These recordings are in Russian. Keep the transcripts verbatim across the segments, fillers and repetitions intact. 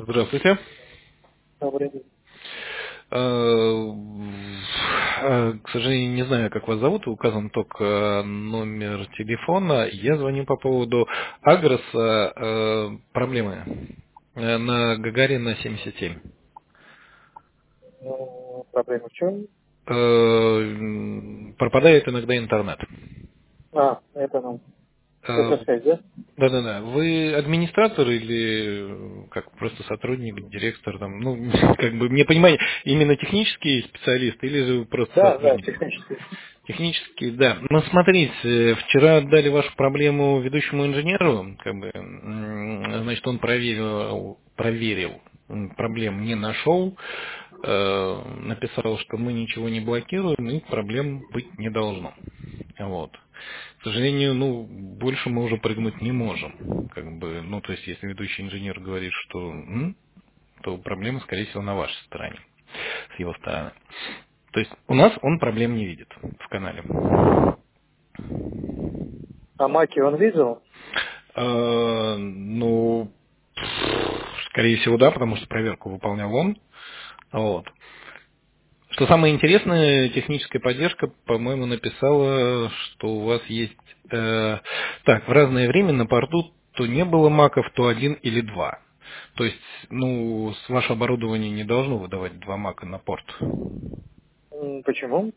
Здравствуйте. Добрый день. Э, э, К сожалению, не знаю, как вас зовут, указан только номер телефона. Я звоню по поводу Агроса, э, проблемы Э, на Гагарина семьдесят семь. Ну, проблема в чем? Э, м, Пропадает иногда интернет. А, это ну, Э, это связь, да? Да-да-да. Вы администратор или э, как просто сотрудник, директор там, ну, как бы мне понимание, именно технический специалист или же вы просто Да, да, сотрудник? технически. Технически, да. Ну, смотрите, вчера отдали вашу проблему ведущему инженеру, как бы, м, значит, он проверил, проверил, м, проблем не нашел, э, написал, что мы ничего не блокируем и проблем быть не должно. Вот. К сожалению, ну, больше мы уже прыгнуть не можем. Как бы, ну, то есть, если ведущий инженер говорит, что м, то проблема, скорее всего, на вашей стороне, с его стороны. То есть у нас он проблем не видит в канале. А маки он видел? Э, Ну, скорее всего, да, потому что проверку выполнял он. Вот. Что самое интересное, техническая поддержка, по-моему, написала, что у вас есть... э, так, в разное время на порту то не было маков, то один или два. То есть, ну, с ваше оборудование не должно выдавать два мака на порт. М, Почему?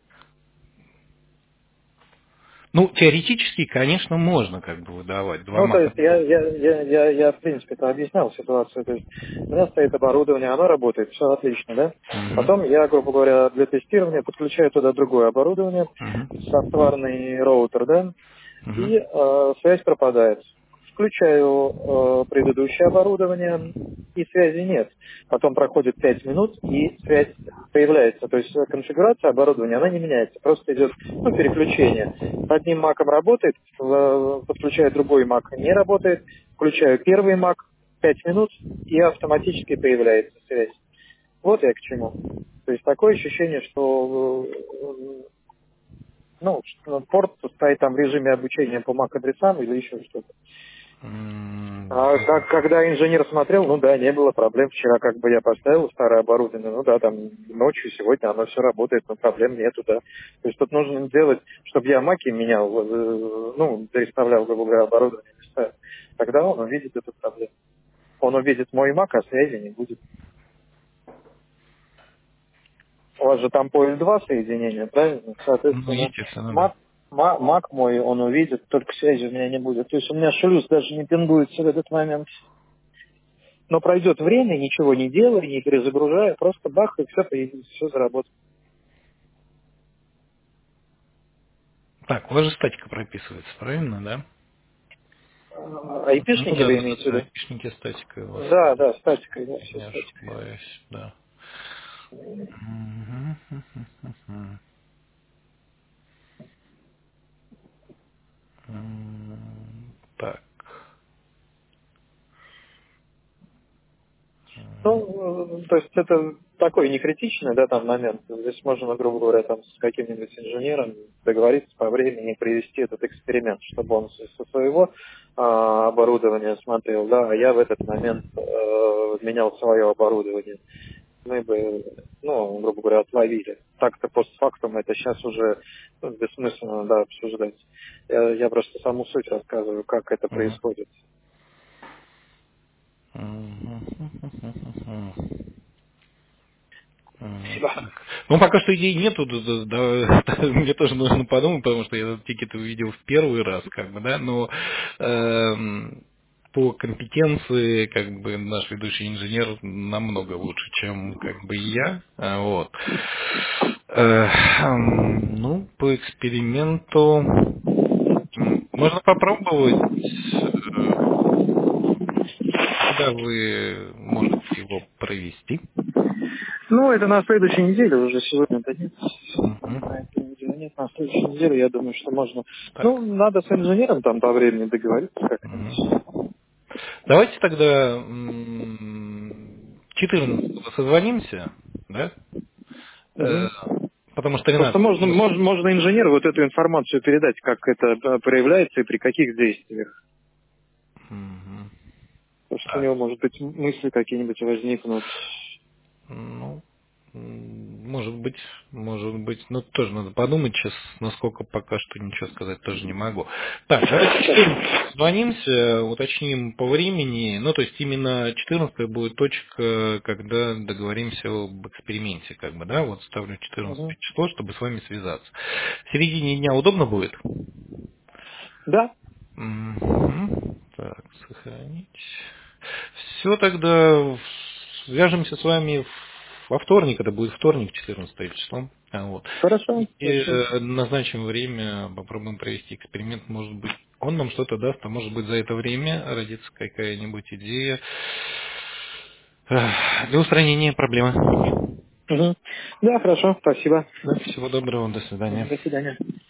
Ну, теоретически, конечно, можно как бы выдавать два Ну, то мака есть на я, порт. я, я, я, я, в принципе, это объяснял ситуацию. То есть у меня стоит оборудование, оно работает, все отлично, да? Мгм. Потом я, грубо говоря, для тестирования подключаю туда другое оборудование, Мгм. софтварный роутер, да? Мгм. И э, связь пропадает. Включаю э, предыдущее оборудование, и связи нет. Потом проходит пять минут, и связь появляется. То есть э, конфигурация оборудования, она не меняется. Просто идет ну, переключение. С одним маком работает, э, подключаю другой мак, не работает. Включаю первый мак, пять минут, и автоматически появляется связь. Вот я к чему. То есть такое ощущение, что э, ну, что порт стоит там в режиме обучения по мак-адресам или еще что-то. М, А как, когда инженер смотрел, ну да, не было проблем. Вчера как бы я поставил старое оборудование, ну да, там ночью, сегодня оно все работает, но проблем нету, да. То есть тут нужно сделать, чтобы я маки менял, э, ну, переставлял, грубо говоря, оборудование. места. Тогда он увидит эту проблему. Он увидит мой мак, а связи не будет. У вас же там по эл два соединение, правильно? Ну, Соответственно, естественно, да. мак, ма- мак мой он увидит, только связи у меня не будет. То есть у меня шлюз даже не пингуется в этот момент. Но пройдет время, ничего не делая, не перезагружая, просто бах, и все появится, все заработает. Так, у вас же статика прописывается, правильно, да? А Ну айпишники да, вы да, да, имеете в да, виду? айпишники статика у вас, Да, да, статикой, да, если все не статикой. ошибаюсь, да. Мгм. Мгм. М, Так. Ну, э, то есть это такой не критичный, да, там момент. Здесь можно, грубо говоря, там с каким-нибудь инженером договориться по времени и провести этот эксперимент, чтобы он со со своего а, оборудования смотрел, да, а я в этот момент э, менял свое оборудование. Мы бы, ну, грубо говоря, отловили. Так-то постфактум это сейчас уже ну, бессмысленно, да, обсуждать. Я, я просто саму суть рассказываю, как это Мгм. происходит. Мгм. Мгм. Спасибо. Так. Ну, пока что идей нету, да, да, да, мне тоже нужно подумать, потому что я этот тикет увидел в первый раз, как бы, да, но эм, по компетенции, как бы, наш ведущий инженер намного лучше, чем, как бы, и я, а, вот. Э, эм, ну, по эксперименту м, можно попробовать, э, когда вы можете его провести. Ну, это на следующей неделе уже, сегодня-то нет. Мгм. На этой неделе нет, на следующей неделе, я думаю, что можно. Так. Ну, надо с инженером там по времени договориться Мгм. как-нибудь. Давайте тогда м, четырнадцатого созвонимся, да? Э, Мгм. Потому что Просто тринадцатого можно, у нас... можно, можно инженеру вот эту информацию передать, как это э, проявляется и при каких действиях. Мгм. Потому что у Так. него, может быть, мысли какие-нибудь возникнут. Ну, м, может быть, может быть. Ну, тоже надо подумать сейчас, насколько пока что ничего сказать тоже не могу. Так, давайте звонимся, уточним по времени. Ну, то есть именно четырнадцатое будет точка, когда договоримся об эксперименте, как бы, да, вот ставлю четырнадцатое Угу. число, чтобы с вами связаться. В середине дня удобно будет? Да, Мгм. Так, сохранить. Все, тогда свяжемся с вами во вторник, это будет вторник, четырнадцатое число. А, вот. хорошо, И хорошо. э, назначим время, попробуем провести эксперимент, может быть, он нам что-то даст, а может быть за это время родится какая-нибудь идея э, для устранения проблемы. Угу. Да, хорошо, спасибо. Да, всего доброго, до свидания. До свидания.